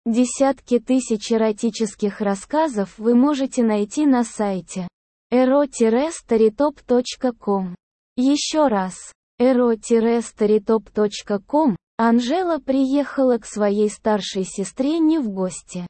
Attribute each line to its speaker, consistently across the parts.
Speaker 1: Десятки тысяч эротических рассказов вы можете найти на сайте ero-storytop.com. Еще раз, ero-storytop.com. Анжела приехала к своей старшей сестре не в гости,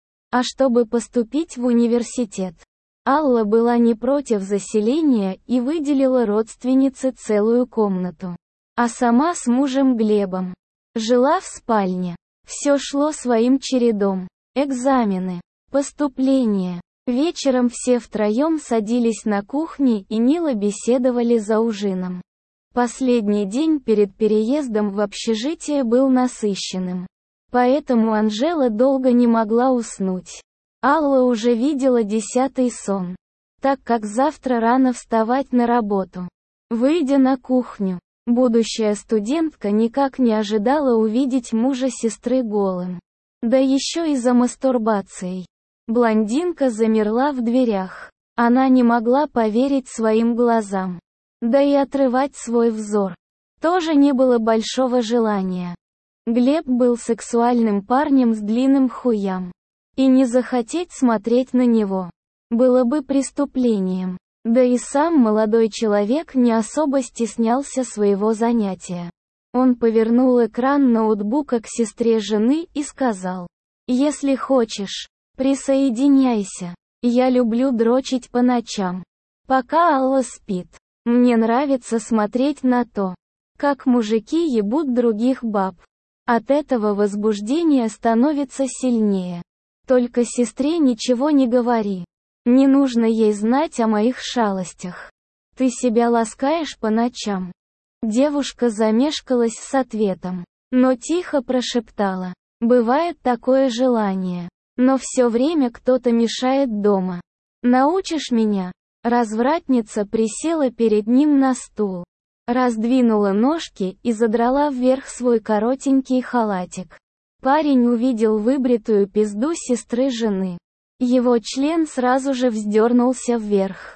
Speaker 1: а чтобы поступить в университет. Алла была не против заселения и выделила родственнице целую комнату. А сама с мужем Глебом жила в спальне. Все шло своим чередом. Экзамены, поступление. Вечером все втроем садились на кухне и мило беседовали за ужином. Последний день перед переездом в общежитие был насыщенным. Поэтому Анжела долго не могла уснуть. Алла уже видела 10-й сон, так как завтра рано вставать на работу. Выйдя на кухню, будущая студентка никак не ожидала увидеть мужа сестры голым. Да еще и за мастурбацией. Блондинка замерла в дверях. Она не могла поверить своим глазам. Да и отрывать свой взор тоже не было большого желания. Глеб был сексуальным парнем с длинным хуям. И не захотеть смотреть на него было бы преступлением. Да и сам молодой человек не особо стеснялся своего занятия. Он повернул экран ноутбука к сестре жены и сказал: «Если хочешь, присоединяйся. Я люблю дрочить по ночам. Пока Алла спит. Мне нравится смотреть на то, как мужики ебут других баб. От этого возбуждение становится сильнее. Только сестре ничего не говори. Не нужно ей знать о моих шалостях. Ты себя ласкаешь по ночам?» Девушка замешкалась с ответом, но тихо прошептала: «Бывает такое желание, но все время кто-то мешает дома. Научишь меня?» Развратница присела перед ним на стул, раздвинула ножки и задрала вверх свой коротенький халатик. Парень увидел выбритую пизду сестры жены. Его член сразу же вздернулся вверх.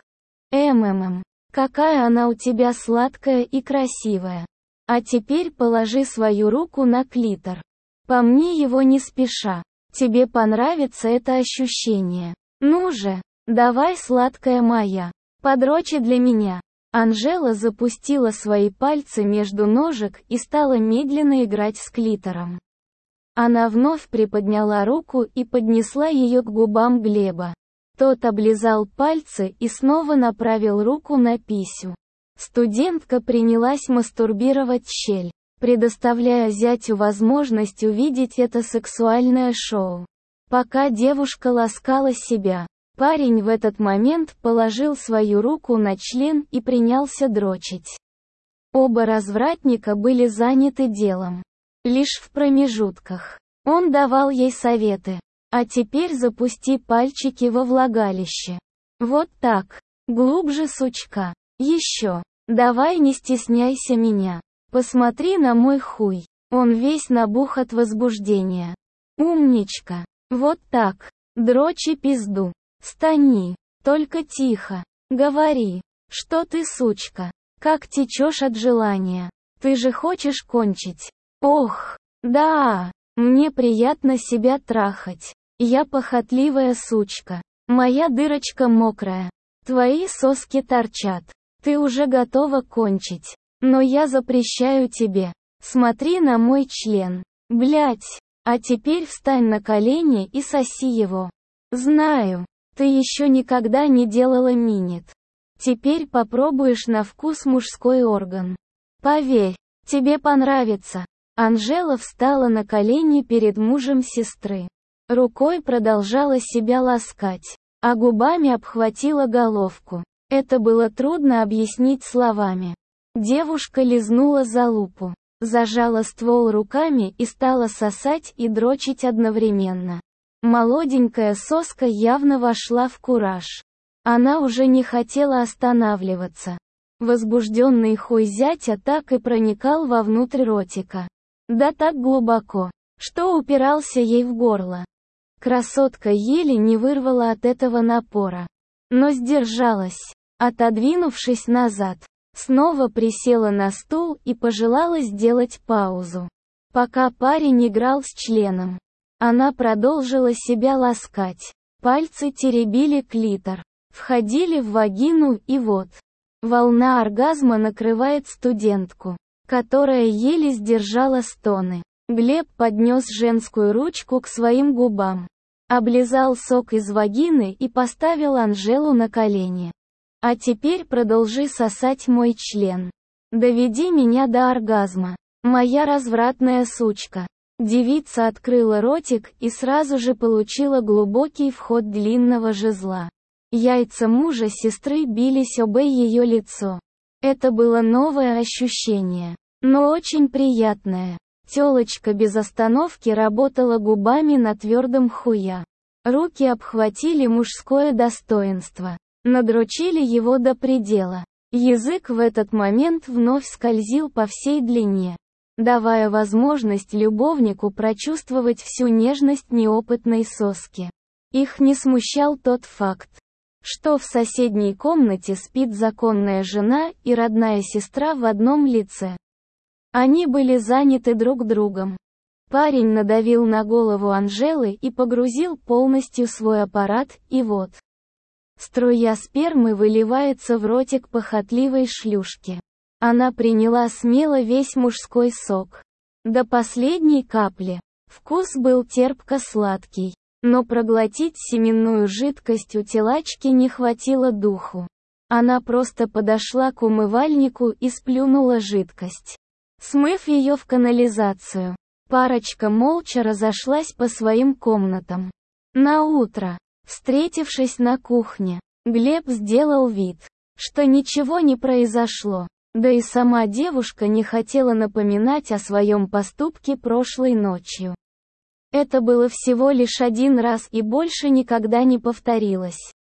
Speaker 1: Какая она у тебя сладкая и красивая. А теперь положи свою руку на клитор. Помни его не спеша. Тебе понравится это ощущение. Ну же, давай, сладкая моя, подрочи для меня». Анжела запустила свои пальцы между ножек и стала медленно играть с клитором. Она вновь приподняла руку и поднесла ее к губам Глеба. Тот облизал пальцы и снова направил руку на писю. Студентка принялась мастурбировать в щель, предоставляя зятю возможность увидеть это сексуальное шоу. Пока девушка ласкала себя, парень в этот момент положил свою руку на член и принялся дрочить. Оба развратника были заняты делом. Лишь в промежутках он давал ей советы. «А теперь запусти пальчики во влагалище. Вот так. Глубже, сучка. Еще. Давай, не стесняйся меня. Посмотри на мой хуй. Он весь набух от возбуждения. Умничка. Вот так. Дрочи пизду. Стани. Только тихо. Говори, что ты сучка. Как течешь от желания. Ты же хочешь кончить. Ох, да, мне приятно себя трахать. Я похотливая сучка. Моя дырочка мокрая. Твои соски торчат. Ты уже готова кончить. Но я запрещаю тебе. Смотри на мой член. Блять. А теперь встань на колени и соси его. Знаю, ты еще никогда не делала минет. Теперь попробуешь на вкус мужской орган. Поверь, тебе понравится». Анжела встала на колени перед мужем сестры. Рукой продолжала себя ласкать, а губами обхватила головку. Это было трудно объяснить словами. Девушка лизнула залупу, зажала ствол руками и стала сосать и дрочить одновременно. Молоденькая соска явно вошла в кураж. Она уже не хотела останавливаться. Возбужденный хуй зятя так и проникал вовнутрь ротика. Да так глубоко, что упирался ей в горло. Красотка еле не вырвала от этого напора, но сдержалась. Отодвинувшись назад, снова присела на стул и пожелала сделать паузу, пока парень играл с членом. Она продолжила себя ласкать. Пальцы теребили клитор, входили в вагину и вот. Волна оргазма накрывает студентку, которая еле сдержала стоны. Глеб поднес женскую ручку к своим губам, облизал сок из вагины и поставил Анжелу на колени. А теперь продолжи сосать мой член. Доведи меня до оргазма, моя развратная сучка. Девица открыла ротик и сразу же получила глубокий вход длинного жезла. Яйца мужа сестры бились об ее лицо. Это было новое ощущение, но очень приятное. Тёлочка без остановки работала губами на твердом хуя. Руки обхватили мужское достоинство, надрочили его до предела. Язык в этот момент вновь скользил по всей длине, давая возможность любовнику прочувствовать всю нежность неопытной соски. Их не смущал тот факт, что в соседней комнате спит законная жена и родная сестра в одном лице. Они были заняты друг другом. Парень надавил на голову Анжелы и погрузил полностью свой аппарат, и вот. Струя спермы выливается в ротик похотливой шлюшки. Она приняла смело весь мужской сок. До последней капли. Вкус был терпко-сладкий. Но проглотить семенную жидкость у телачки не хватило духу. Она просто подошла к умывальнику и сплюнула жидкость, смыв ее в канализацию. Парочка молча разошлась по своим комнатам. Наутро, встретившись на кухне, Глеб сделал вид, что ничего не произошло. Да и сама девушка не хотела напоминать о своем поступке прошлой ночью. Это было всего лишь один раз и больше никогда не повторилось.